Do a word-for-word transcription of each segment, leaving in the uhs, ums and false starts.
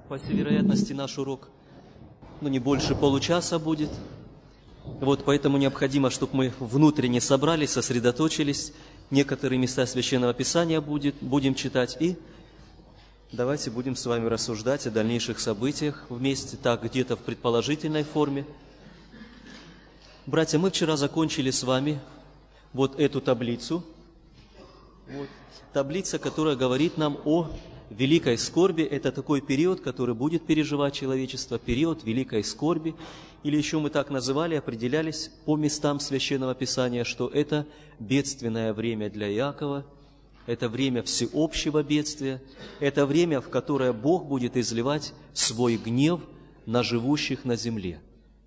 По всей вероятности, наш урок, ну, не больше получаса будет. Вот, поэтому необходимо, чтобы мы внутренне собрались, сосредоточились. Некоторые места Священного Писания будет, будем читать. И давайте будем с вами рассуждать о дальнейших событиях вместе, так, где-то в предположительной форме. Братья, мы вчера закончили с вами вот эту таблицу. Вот. Таблица, которая говорит нам о великой скорби. Это такой период, который будет переживать человечество, период великой скорби. Или еще мы так называли, определялись по местам Священного Писания, что это бедственное время для Иакова, это время всеобщего бедствия, это время, в которое Бог будет изливать свой гнев на живущих на земле.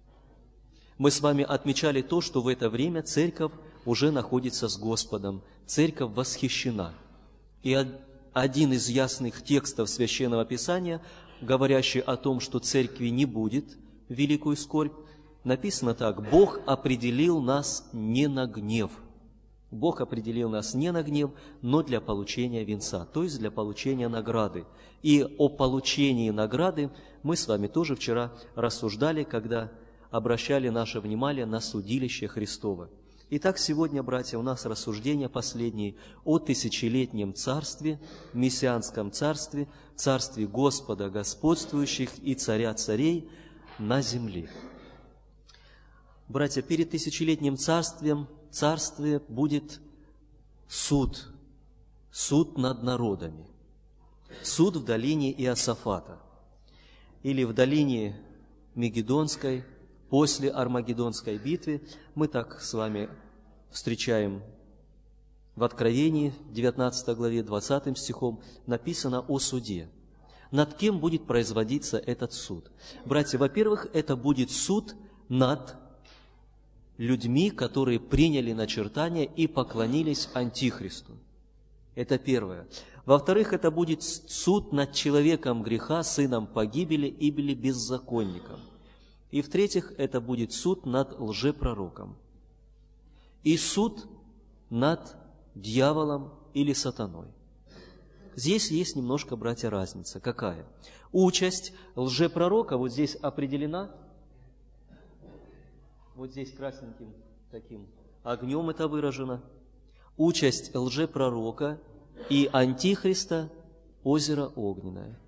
Мы с вами отмечали то, что в это время церковь уже находится с Господом, церковь восхищена. И один из ясных текстов Священного Писания, говорящий о том, что церкви не будет великую скорбь, написано так: «Бог определил нас не на гнев». Бог определил нас не на гнев, но для получения венца, то есть для получения награды. И о получении награды мы с вами тоже вчера рассуждали, когда обращали наше внимание на судилище Христово. Итак, сегодня, братья, у нас рассуждение последнее о тысячелетнем царстве, мессианском царстве, царстве Господа господствующих и царя царей на земле. Братья, перед тысячелетним царствием, царстве будет суд, суд над народами, суд в долине Иосафата или в долине Мегидонской. После Армагеддонской битвы мы так с вами встречаем в Откровении, девятнадцатой главе, двадцатым стихом, написано о суде. Над кем будет производиться этот суд? Братья, во-первых, это будет суд над людьми, которые приняли начертание и поклонились Антихристу. Это первое. Во-вторых, это будет суд над человеком греха, сыном погибели или беззаконником. И в-третьих, это будет суд над лжепророком. И суд над дьяволом или сатаной. Здесь есть немножко, братья, разница. Какая? Участь лжепророка вот здесь определена. Вот здесь красненьким таким огнем это выражено. Участь лжепророка и антихриста – озеро огненное.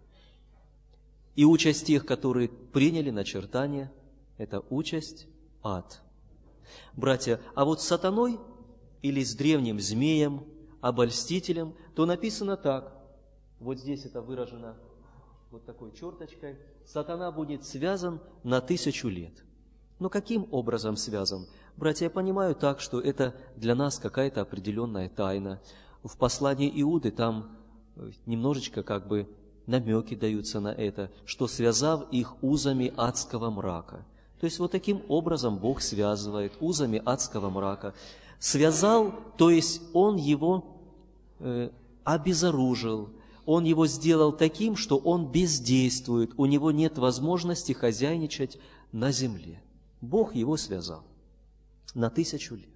И участь тех, которые приняли начертание, это участь ад. Братья, а вот с сатаной или с древним змеем, обольстителем, то написано так. Вот здесь это выражено вот такой черточкой. Сатана будет связан на тысячу лет. Но каким образом связан? Братья, я понимаю так, что это для нас какая-то определенная тайна. В послании Иуды там немножечко как бы намеки даются на это, что связав их узами адского мрака. То есть вот таким образом Бог связывает узами адского мрака. Связал, то есть Он его э, обезоружил, Он его сделал таким, что он бездействует, у него нет возможности хозяйничать на земле. Бог его связал на тысячу лет.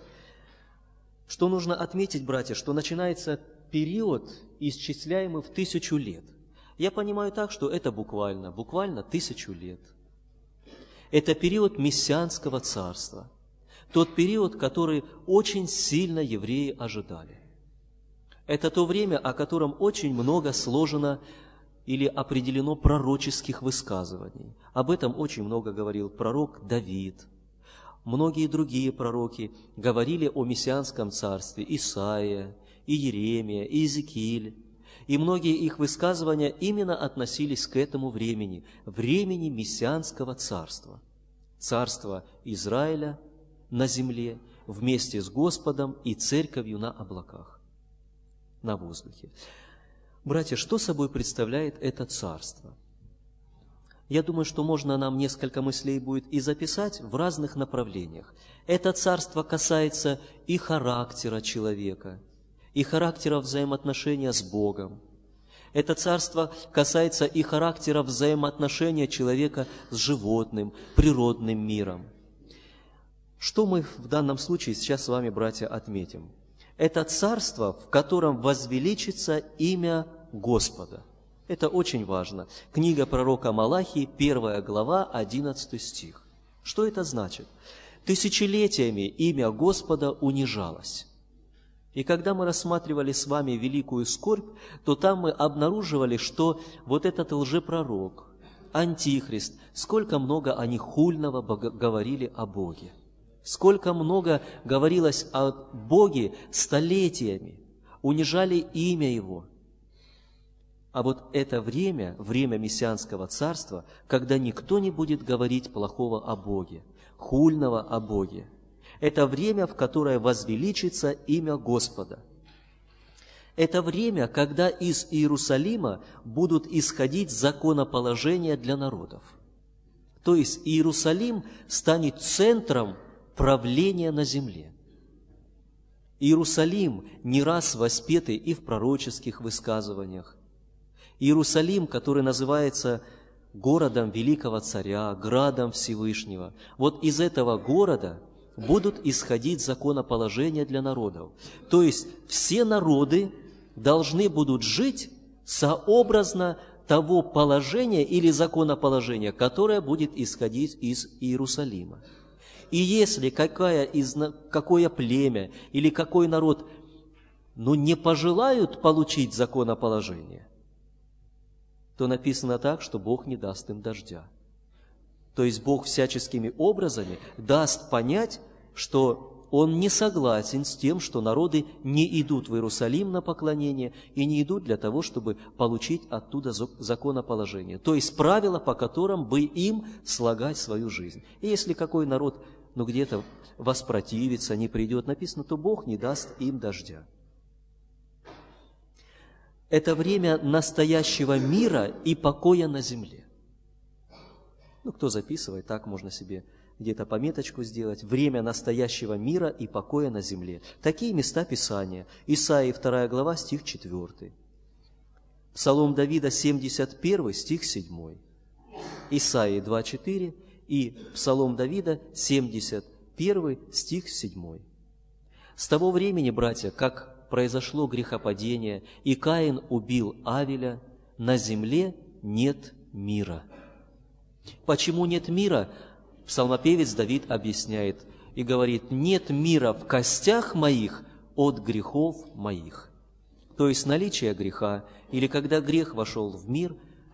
Что нужно отметить, братья, что начинается период, исчисляемый в тысячу лет. Я понимаю так, что это буквально, буквально тысячу лет. Это период мессианского царства. Тот период, который очень сильно евреи ожидали. Это то время, о котором очень много сложено или определено пророческих высказываний. Об этом очень много говорил пророк Давид. Многие другие пророки говорили о мессианском царстве. Исаия, и Иеремия, и Иезекииль. И многие их высказывания именно относились к этому времени, времени мессианского царства. Царства Израиля на земле вместе с Господом и церковью на облаках, на воздухе. Братья, что собой представляет это царство? Я думаю, что можно нам несколько мыслей будет и записать в разных направлениях. Это царство касается и характера человека, и характера взаимоотношения с Богом. Это царство касается и характера взаимоотношения человека с животным, природным миром. Что мы в данном случае сейчас с вами, братья, отметим? Это царство, в котором возвеличится имя Господа. Это очень важно. Книга пророка Малахии, первая глава, одиннадцатый стих. Что это значит? Тысячелетиями имя Господа унижалось. И когда мы рассматривали с вами великую скорбь, то там мы обнаруживали, что вот этот лжепророк, антихрист, сколько много они хульного говорили о Боге. Сколько много говорилось о Боге столетиями, унижали имя Его. А вот это время, время мессианского царства, когда никто не будет говорить плохого о Боге, хульного о Боге. Это время, в которое возвеличится имя Господа. Это время, когда из Иерусалима будут исходить законоположения для народов. То есть Иерусалим станет центром правления на земле. Иерусалим не раз воспетый и в пророческих высказываниях. Иерусалим, который называется городом великого царя, градом Всевышнего. Вот из этого города будут исходить законоположения для народов. То есть все народы должны будут жить сообразно того положения или законоположения, которое будет исходить из Иерусалима. И если какая из, какое племя или какой народ ну, не пожелают получить законоположение, то написано так, что Бог не даст им дождя. То есть Бог всяческими образами даст понять, что Он не согласен с тем, что народы не идут в Иерусалим на поклонение и не идут для того, чтобы получить оттуда законоположение. То есть правила, по которым бы им слагать свою жизнь. И если какой народ ну, где-то воспротивится, не придет, написано, то Бог не даст им дождя. Это время настоящего мира и покоя на земле. Ну, кто записывает, так можно себе где-то пометочку сделать. Время настоящего мира и покоя на земле. Такие места Писания. Исаии вторая глава, стих четвёртый. Псалом Давида, семьдесят первый, стих седьмой. Исаии два четыре и Псалом Давида, семьдесят первый, стих седьмой. С того времени, братья, как произошло грехопадение, и Каин убил Авеля, на земле нет мира. Почему нет мира? Псалмопевец Давид объясняет и говорит, нет мира в костях моих от грехов моих. То есть наличие греха, или когда грех вошел в мир,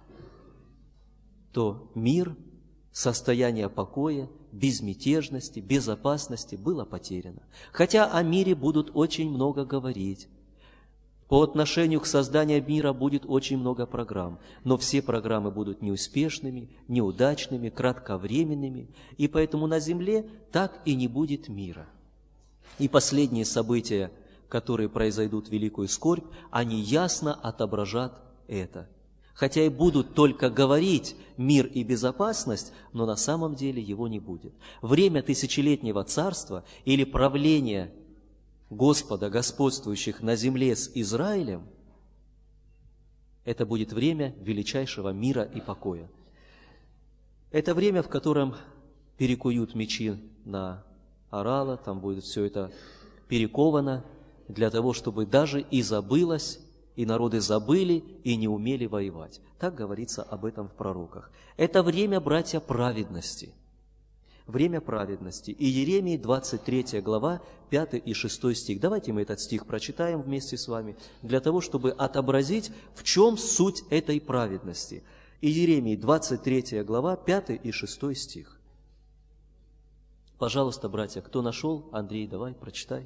то мир, состояние покоя, безмятежности, безопасности было потеряно. Хотя о мире будут очень много говорить. По отношению к созданию мира будет очень много программ, но все программы будут неуспешными, неудачными, кратковременными, и поэтому на земле так и не будет мира. И последние события, которые произойдут в великую скорбь, они ясно отображат это. Хотя и будут только говорить мир и безопасность, но на самом деле его не будет. Время тысячелетнего царства или правления Господа, господствующих на земле с Израилем, это будет время величайшего мира и покоя. Это время, в котором перекуют мечи на орала, там будет все это перековано, для того, чтобы даже и забылось, и народы забыли и не умели воевать. Так говорится об этом в пророках. Это время, братья, праведности. Время праведности. И Иеремии, двадцать третья глава, пятый и шестой стих. Давайте мы этот стих прочитаем вместе с вами, для того, чтобы отобразить, в чем суть этой праведности. Иеремии, двадцать третья глава, пятый и шестой стих. Пожалуйста, братья, кто нашел? Андрей, давай, прочитай.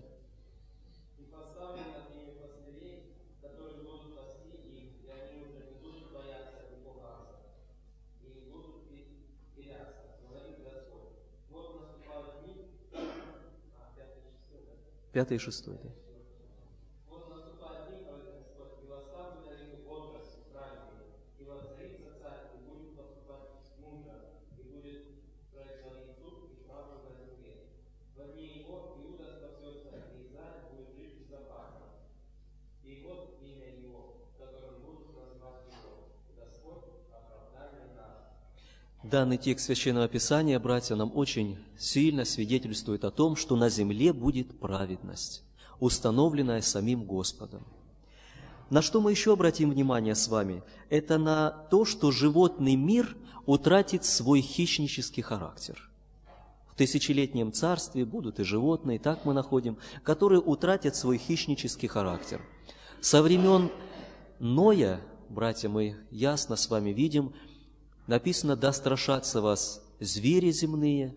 Пятый и шестой, да. Вот наступает день, говорит Господь, и восстанут далеко образ праведный, и воцарится царь, и будет поступать мудро, и будет производить суд и правду на земле. Во дни его Иуда спасется, и Израиль будет жить безопасно. И вот имя его, которым будут называть его, Господь, оправдание наше. Данный текст Священного Писания, братья, нам очень сильно свидетельствует о том, что на земле будет праведность, установленная самим Господом. На что мы еще обратим внимание с вами? Это на то, что животный мир утратит свой хищнический характер. В тысячелетнем царстве будут и животные, так мы находим, которые утратят свой хищнический характер. Со времен Ноя, братья, мы ясно с вами видим, написано: «Да страшатся вас звери земные».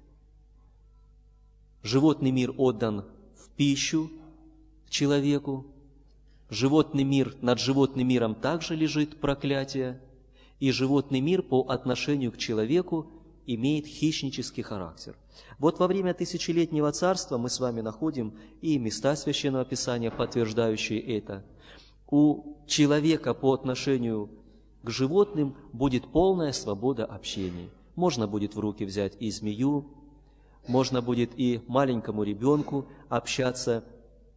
Животный мир отдан в пищу человеку. Животный мир, над животным миром также лежит проклятие, и животный мир по отношению к человеку имеет хищнический характер. Вот во время тысячелетнего царства мы с вами находим и места Священного Писания, подтверждающие это. У человека по отношению к животным будет полная свобода общения. Можно будет в руки взять и змею, можно будет и маленькому ребенку общаться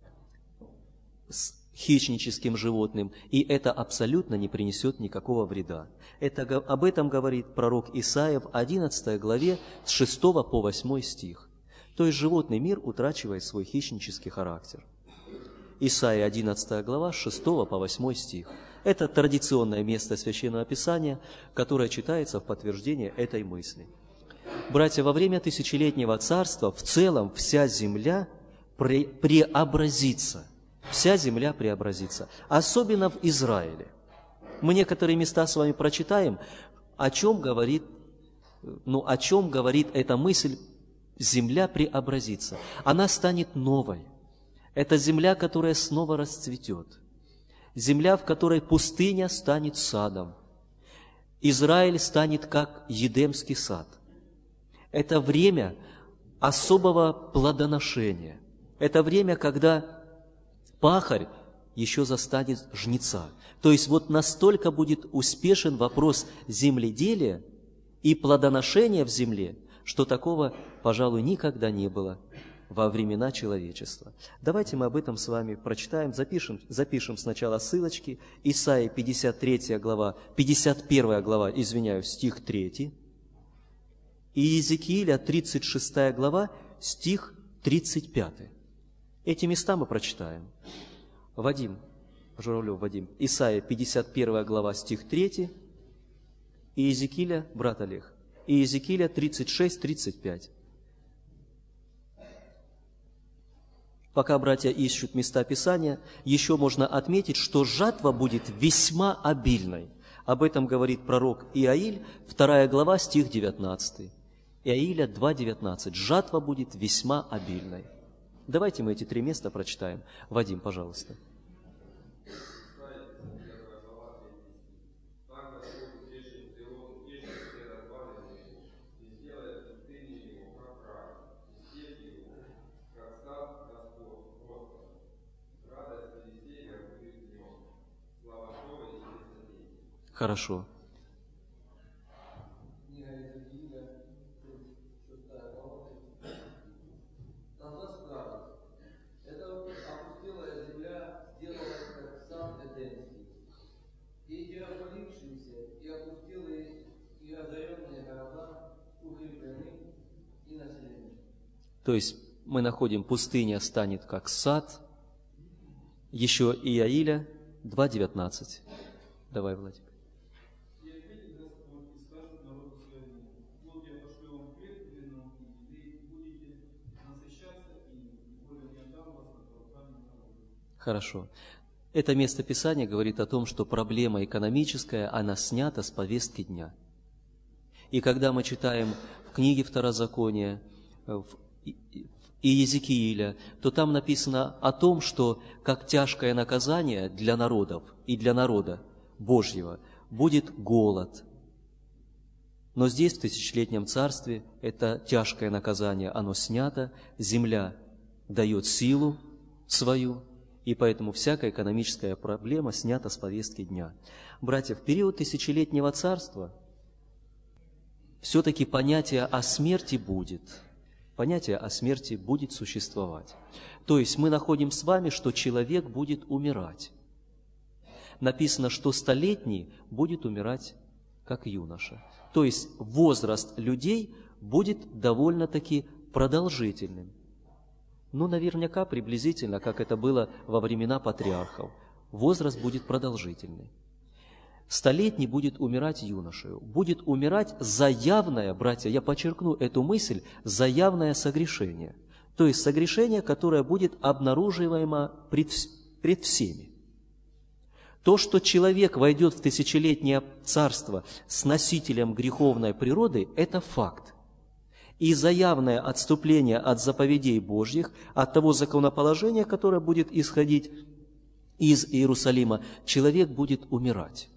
с хищническим животным, и это абсолютно не принесет никакого вреда. Это, об этом говорит пророк Исаия в одиннадцатой главе с шестого по восьмой стих. То есть животный мир утрачивает свой хищнический характер. Исаия одиннадцатая глава с шестого по восьмой стих. Это традиционное место Священного Писания, которое читается в подтверждение этой мысли. Братья, во время тысячелетнего царства в целом вся земля пре- преобразится. Вся земля преобразится, особенно в Израиле. Мы некоторые места с вами прочитаем, о чем говорит, ну, о чем говорит эта мысль: земля преобразится. Она станет новой. Это земля, которая снова расцветет. Земля, в которой пустыня станет садом. Израиль станет как Едемский сад. Это время особого плодоношения. Это время, когда пахарь еще застанет жнеца. То есть вот настолько будет успешен вопрос земледелия и плодоношения в земле, что такого, пожалуй, никогда не было во времена человечества. Давайте мы об этом с вами прочитаем, запишем, запишем сначала ссылочки. Исаия пятьдесят третья глава, пятьдесят первая глава, извиняюсь, стих три, и Иезекииля тридцать шестая глава, стих тридцать пятый. Эти места мы прочитаем. Вадим, Журавлев Вадим, Исаия пятьдесят первая глава, стих три, и Иезекииля, брат Олег, и Иезекииля тридцать шесть тридцать пять. Пока братья ищут места Писания, еще можно отметить, что жатва будет весьма обильной. Об этом говорит пророк Иаиль, вторая глава, стих девятнадцатый. Иаиля два девятнадцать. Жатва будет весьма обильной. Давайте мы эти три места прочитаем. Вадим, пожалуйста. Хорошо. То есть мы находим, пустыня станет как сад. Еще Иаиля два девятнадцать. Давай, Владимир. Хорошо. Это место Писания говорит о том, что проблема экономическая, она снята с повестки дня. И когда мы читаем в книге Второзакония, в Иезекииля, то там написано о том, что как тяжкое наказание для народов и для народа Божьего будет голод. Но здесь, в тысячелетнем царстве, это тяжкое наказание, оно снято, земля дает силу свою, и поэтому всякая экономическая проблема снята с повестки дня. Братья, в период тысячелетнего царства все-таки понятие о смерти будет. Понятие о смерти будет существовать. То есть мы находим с вами, что человек будет умирать. Написано, что столетний будет умирать как юноша. То есть возраст людей будет довольно-таки продолжительным. Ну, наверняка, приблизительно, как это было во времена патриархов. возраст будет продолжительный. Столетний будет умирать юношею, будет умирать за явное, братья, я подчеркну эту мысль, за явное согрешение, то есть согрешение, которое будет обнаруживаемо пред, пред всеми. То, что человек войдет в тысячелетнее царство с носителем греховной природы, это факт. И за явное отступление от заповедей Божьих, от того законоположения, которое будет исходить из Иерусалима, человек будет умирать.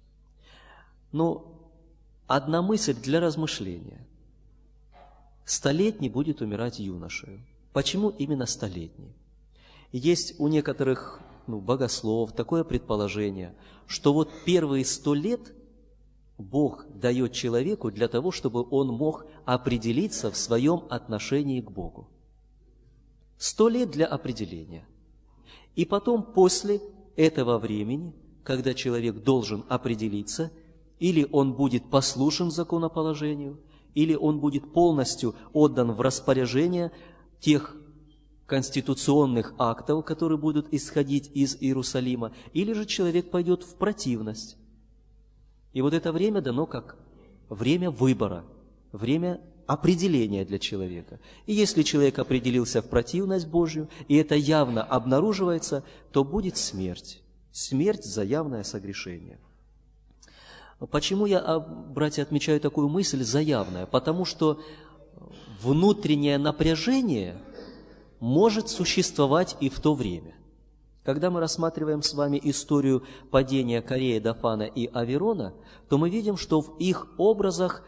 Но одна мысль для размышления. Столетний будет умирать юношею. Почему именно столетний? Есть у некоторых ну, богословов такое предположение, что вот первые сто лет Бог дает человеку для того, чтобы он мог определиться в своем отношении к Богу. Сто лет для определения. И потом, после этого времени, когда человек должен определиться, или он будет послушен законоположению, или он будет полностью отдан в распоряжение тех конституционных актов, которые будут исходить из Иерусалима, или же человек пойдет в противность. И вот это время дано как время выбора, время определения для человека. И если человек определился в противность Божью, и это явно обнаруживается, то будет смерть. Смерть за явное согрешение. Почему я, братья, отмечаю такую мысль за явное? Потому что внутреннее напряжение может существовать и в то время. Когда мы рассматриваем с вами историю падения Корея, Дафана и Аверона, то мы видим, что в их образах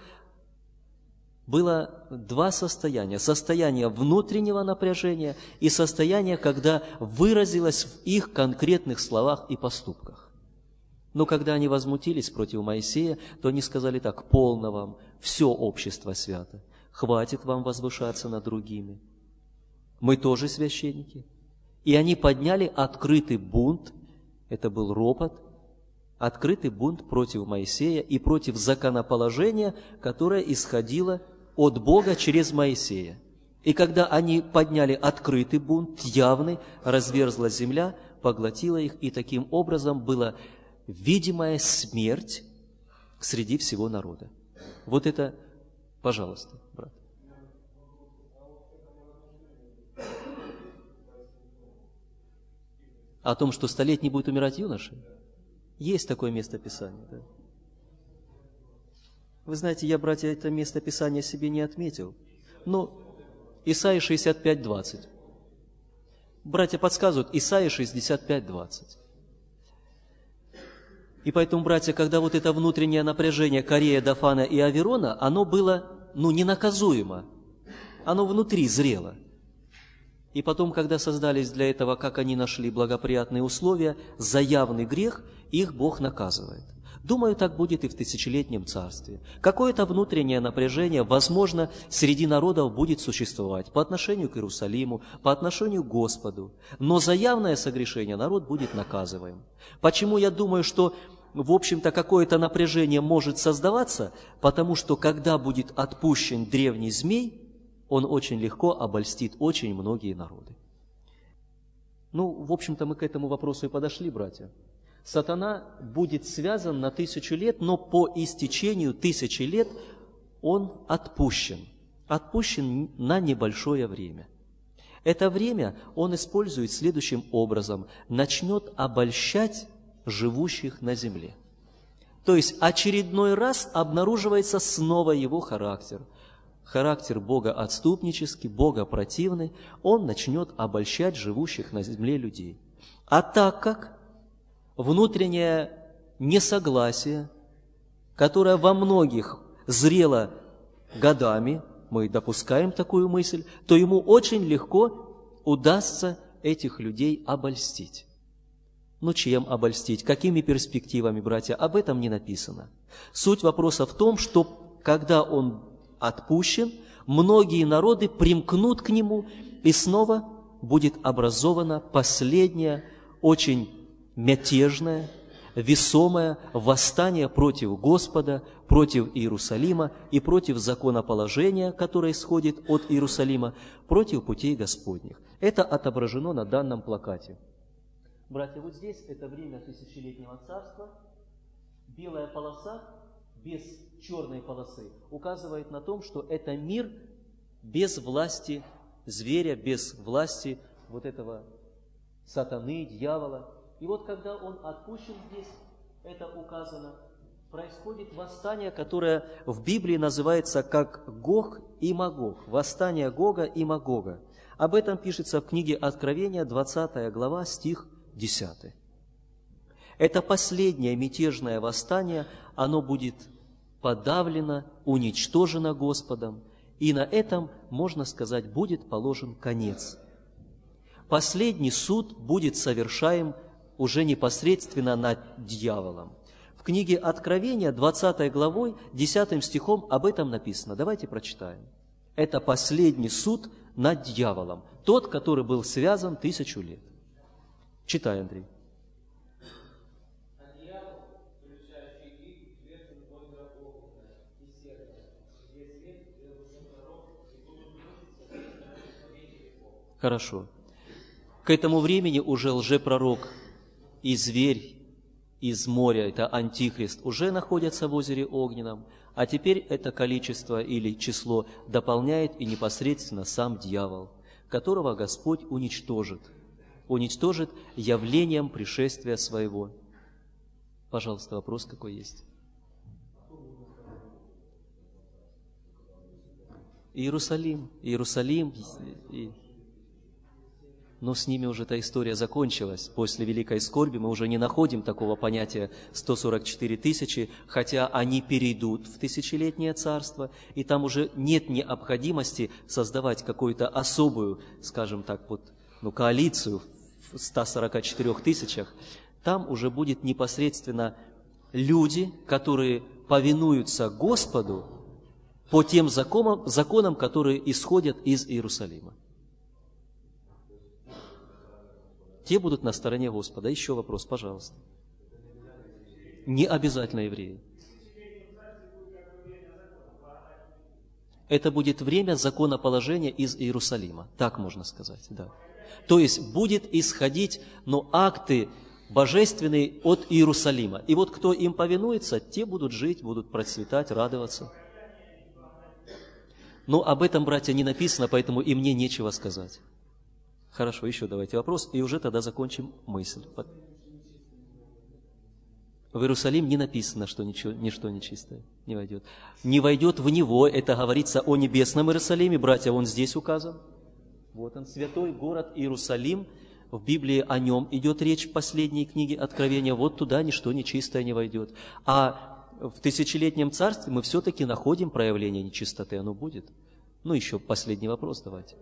было два состояния. Состояние внутреннего напряжения и состояние, когда выразилось в их конкретных словах и поступках. Но когда они возмутились против Моисея, то они сказали так: «Полно вам, все общество свято, хватит вам возвышаться над другими. Мы тоже священники». И они подняли открытый бунт, это был ропот, открытый бунт против Моисея и против законоположения, которое исходило от Бога через Моисея. И когда они подняли открытый бунт, явный, разверзлась земля, поглотила их, и таким образом была видимая смерть среди всего народа. Вот это, пожалуйста, брат. О том, что столетний будет умирать юношей? Есть такое место Писания, да? Вы знаете, я, братья, это место Писания себе не отметил. Но Исайя шестьдесят пять двадцать. Братья подсказывают, Исайя шестьдесят пять двадцать. И поэтому, братья, когда вот это внутреннее напряжение Корея, Дафана и Аверона, оно было, ну, ненаказуемо. Оно внутри зрело. И потом, когда создались для этого, как они нашли благоприятные условия, за явный грех их Бог наказывает. Думаю, так будет и в тысячелетнем царстве. Какое-то внутреннее напряжение, возможно, среди народов будет существовать по отношению к Иерусалиму, по отношению к Господу. Но за явное согрешение народ будет наказываем. Почему я думаю, что, в общем-то, какое-то напряжение может создаваться? Потому что, когда будет отпущен древний змей, он очень легко обольстит очень многие народы. Ну, в общем-то, мы к этому вопросу и подошли, братья. Сатана будет связан на тысячу лет, но по истечению тысячи лет он отпущен. Отпущен на небольшое время. Это время он использует следующим образом. Начнет обольщать живущих на земле. То есть очередной раз обнаруживается снова его характер. Характер Бога отступнический, Бога противный. Он начнет обольщать живущих на земле людей. А так как внутреннее несогласие, которое во многих зрело годами, мы допускаем такую мысль, то ему очень легко удастся этих людей обольстить. Ну, чем обольстить? Какими перспективами, братья? Об этом не написано. Суть вопроса в том, что когда он отпущен, многие народы примкнут к нему, и снова будет образовано последнее, очень мятежное, весомое восстание против Господа, против Иерусалима и против законоположения, которое исходит от Иерусалима, против путей Господних. Это отображено на данном плакате. Братья, вот здесь это время тысячелетнего царства. Белая полоса без черной полосы указывает на том, что это мир без власти зверя, без власти вот этого сатаны, дьявола. И вот когда он отпущен здесь, это указано, происходит восстание, которое в Библии называется как Гог и Магог. Восстание Гога и Магога. Об этом пишется в книге Откровения, двадцатая глава, стих десятый. Это последнее мятежное восстание, оно будет подавлено, уничтожено Господом, и на этом, можно сказать, будет положен конец. Последний суд будет совершаем уже непосредственно над дьяволом. В книге Откровения, двадцатой главой, десятым стихом об этом написано. Давайте прочитаем. Это последний суд над дьяволом, тот, который был связан тысячу лет. Читай, Андрей. Хорошо. К этому времени уже лжепророк и зверь из моря, это Антихрист, уже находятся в озере Огненном, а теперь это количество или число дополняет и непосредственно сам дьявол, которого Господь уничтожит, уничтожит явлением пришествия своего. Пожалуйста, вопрос какой есть? Иерусалим, Иерусалим, и... но с ними уже эта история закончилась. После Великой Скорби мы уже не находим такого понятия сто сорок четыре тысячи, хотя они перейдут в тысячелетнее царство, и там уже нет необходимости создавать какую-то особую, скажем так, вот, ну, коалицию в ста сорока четырёх тысячах. Там уже будет непосредственно люди, которые повинуются Господу по тем законам, законам, которые исходят из Иерусалима. Те будут на стороне Господа. Еще вопрос, пожалуйста. Не обязательно евреи. Это будет время законоположения из Иерусалима. Так можно сказать, да. То есть будет исходить, но акты божественные от Иерусалима. И вот кто им повинуется, те будут жить, будут процветать, радоваться. Но об этом, братья, не написано, поэтому и мне нечего сказать. Хорошо, еще давайте вопрос, и уже тогда закончим мысль. В Иерусалим не написано, что ничего, ничто нечистое не войдет. Не войдет в него, это говорится о небесном Иерусалиме, братья, он здесь указан. Вот он, святой город Иерусалим, в Библии о нем идет речь в последней книге Откровения, вот туда ничто нечистое не войдет. А в тысячелетнем царстве мы все-таки находим проявление нечистоты, оно будет. Ну, еще последний вопрос давайте.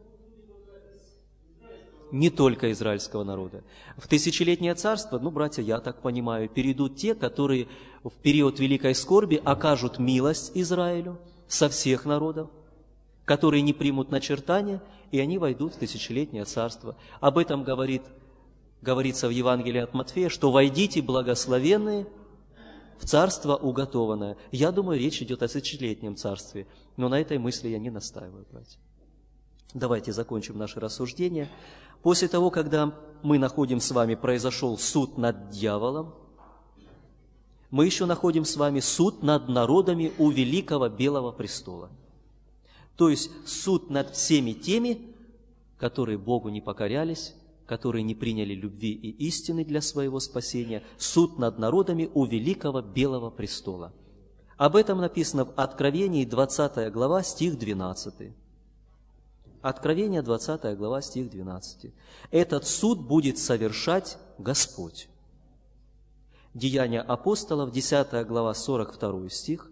Не только израильского народа. В тысячелетнее царство, ну, братья, я так понимаю, перейдут те, которые в период великой скорби окажут милость Израилю со всех народов, которые не примут начертания, и они войдут в тысячелетнее царство. Об этом говорит, говорится в Евангелии от Матфея, что «войдите, благословенные, в царство уготованное». Я думаю, речь идет о тысячелетнем царстве, но на этой мысли я не настаиваю, братья. Давайте закончим наше рассуждение. После того, когда мы находим с вами, произошел суд над дьяволом, мы еще находим с вами суд над народами у великого белого престола. То есть суд над всеми теми, которые Богу не покорялись, которые не приняли любви и истины для своего спасения, суд над народами у великого белого престола. Об этом написано в Откровении, двадцатая глава, стих двенадцатый. Откровение, двадцатая глава, стих двенадцатый. «Этот суд будет совершать Господь». Деяния апостолов, десятая глава, сорок второй стих.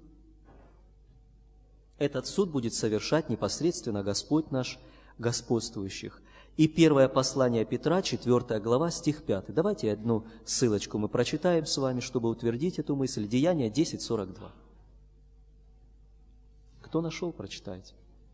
Этот суд будет совершать непосредственно Господь наш, господствующих. И первое послание Петра, четвёртая глава, стих пятый. Давайте одну ссылочку мы прочитаем с вами, чтобы утвердить эту мысль. Деяния десять сорок два. Кто нашел, прочитайте.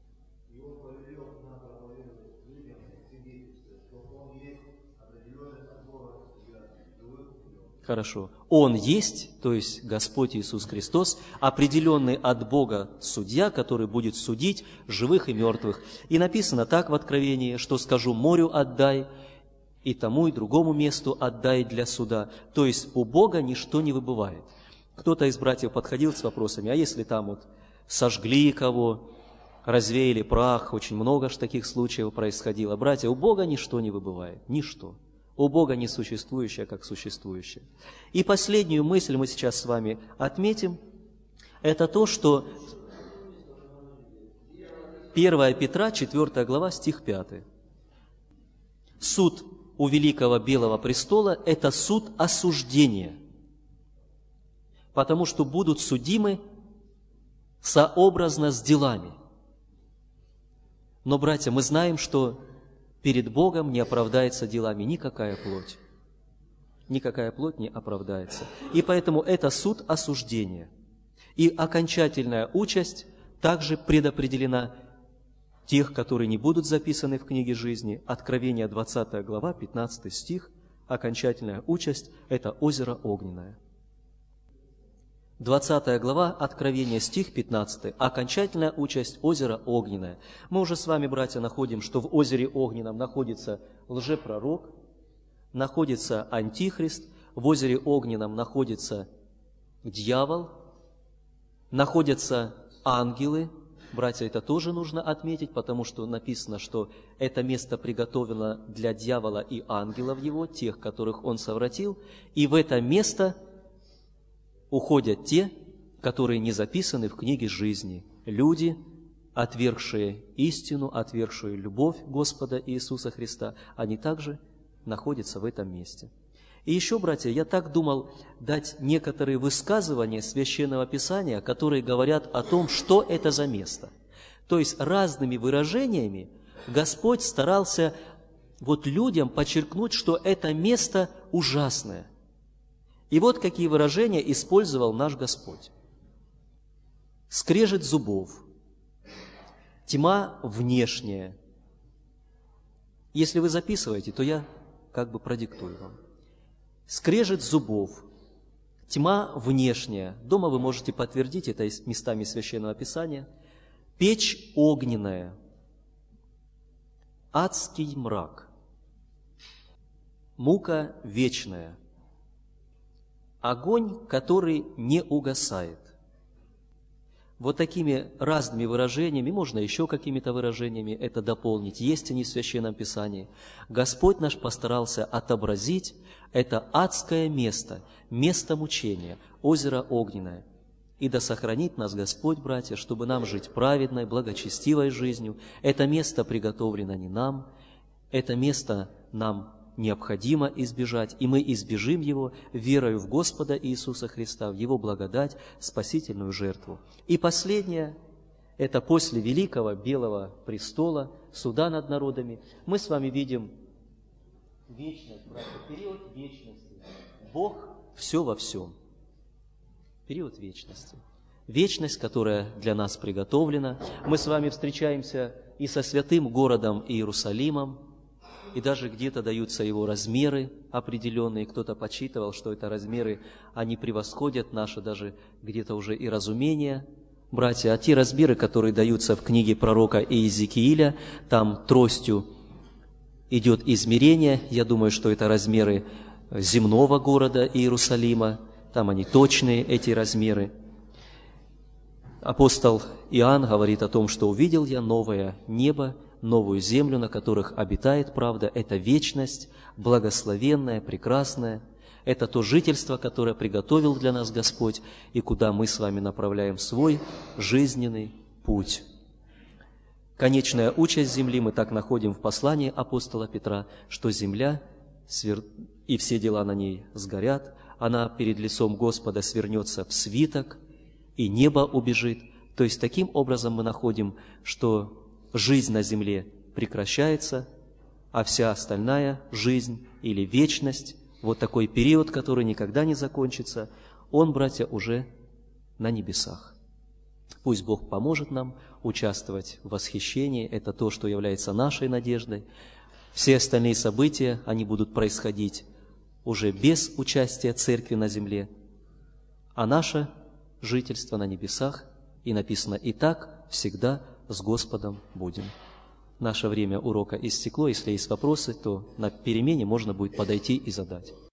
Хорошо. Он есть, то есть Господь Иисус Христос, определенный от Бога судья, который будет судить живых и мертвых. И написано так в Откровении, что «скажу морю отдай, и тому, и другому месту отдай для суда. То есть у Бога ничто не выбывает. Кто-то из братьев подходил с вопросами, а если там вот сожгли кого, развеяли прах, очень много ж таких случаев происходило. Братья, у Бога ничто не выбывает, ничто. У Бога не существующее, как существующее. И последнюю мысль мы сейчас с вами отметим, это то, что первое Петра, четвёртая глава, стих пятый. Суд у великого белого престола – это суд осуждения, потому что будут судимы сообразно с делами. Но, братья, мы знаем, что перед Богом не оправдается делами никакая плоть. Никакая плоть не оправдается. И поэтому это суд осуждения. И окончательная участь также предопределена тех, которые не будут записаны в книге жизни. Откровение двадцатая глава, пятнадцатый стих. Окончательная участь – это озеро огненное. двадцатая глава, Откровение, стих пятнадцатый. Окончательная участь – озеро огненное. Мы уже с вами, братья, находим, что в озере огненном находится лжепророк, находится антихрист, в озере огненном находится дьявол, находятся ангелы. Братья, это тоже нужно отметить, потому что написано, что это место приготовлено для дьявола и ангелов его, тех, которых он совратил, и в это место уходят те, которые не записаны в книге жизни. Люди, отвергшие истину, отвергшие любовь Господа Иисуса Христа, они также находятся в этом месте. И еще, братья, я так думал дать некоторые высказывания Священного Писания, которые говорят о том, что это за место. То есть разными выражениями Господь старался вот людям подчеркнуть, что это место ужасное. И вот какие выражения использовал наш Господь. Скрежет зубов, тьма внешняя. Если вы записываете, то я как бы продиктую вам. Скрежет зубов, тьма внешняя. Дома вы можете подтвердить это местами Священного Писания. Печь огненная, адский мрак, мука вечная, огонь, который не угасает. Вот такими разными выражениями, можно еще какими-то выражениями это дополнить, есть они в Священном Писании. Господь наш постарался отобразить это адское место, место мучения, озеро огненное. И да сохранит нас Господь, братья, чтобы нам жить праведной, благочестивой жизнью. Это место приготовлено не нам, это место нам необходимо избежать, и мы избежим его верою в Господа Иисуса Христа, в Его благодать, спасительную жертву. И последнее, это после великого белого престола, суда над народами, мы с вами видим вечность, братья, период вечности. Бог все во всем. Период вечности. Вечность, которая для нас приготовлена. Мы с вами встречаемся и со святым городом Иерусалимом, и даже где-то даются его размеры определенные. Кто-то подсчитывал, что это размеры, они превосходят наше даже где-то уже и разумение. Братья, а те размеры, которые даются в книге пророка Иезекииля, там тростью идет измерение. Я думаю, что это размеры земного города Иерусалима. Там они точные, эти размеры. Апостол Иоанн говорит о том, что увидел я новое небо, новую землю, на которых обитает правда. Это вечность, благословенная, прекрасная. Это то жительство, которое приготовил для нас Господь, и куда мы с вами направляем свой жизненный путь. Конечная участь земли мы так находим в послании апостола Петра, что земля свер... и все дела на ней сгорят, она перед лицом Господа свернется в свиток, и небо убежит. То есть таким образом мы находим, что жизнь на земле прекращается, а вся остальная жизнь или вечность, вот такой период, который никогда не закончится, он, братья, уже на небесах. Пусть Бог поможет нам участвовать в восхищении, это то, что является нашей надеждой. Все остальные события, они будут происходить уже без участия церкви на земле, а наше жительство на небесах, и написано: «И так всегда с Господом будем». Наше время урока истекло. Если есть вопросы, то на перемене можно будет подойти и задать.